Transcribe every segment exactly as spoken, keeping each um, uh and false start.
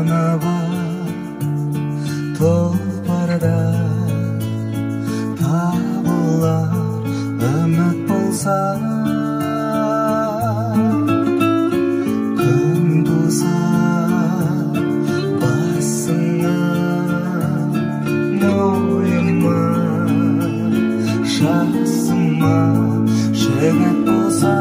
қанығы тұлпарда табылар үміт болса, күн туса басыңа, мойыма, жасыма жігіт болса,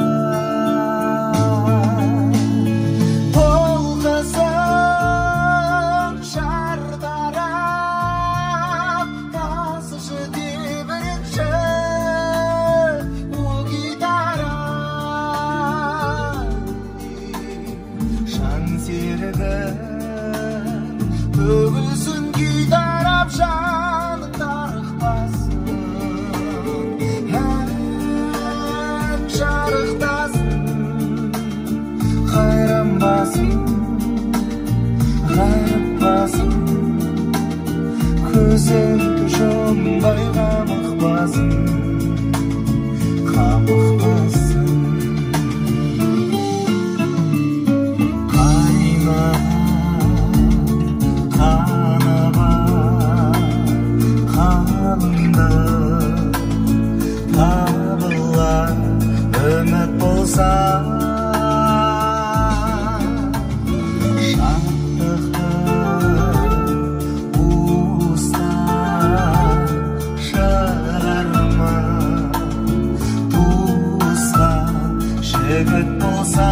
төгілсін күй тарап жаның тарықпасын, ән жарықтасын, қайранбасын, қайрықпасын, көзіңді жұмбай қамықпасын, қамықпасын. Табылар үміт болса, шаттықты уыстан шығарма, туысқан жігіт болса,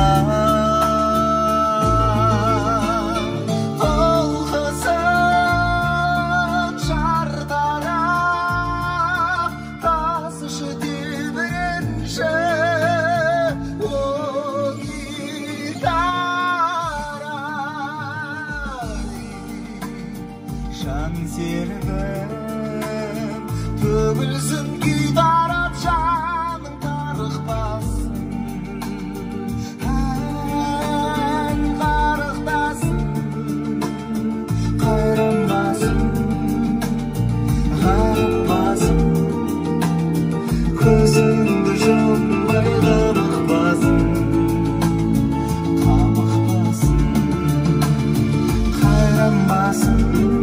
жан серігім төгілсін күй тарап жаның тарықпасын, ән қарықтасын, қайранбасын, қарықпасын, көзіңді жұмбай қамықпасын, қамықпасын, қайранбасын.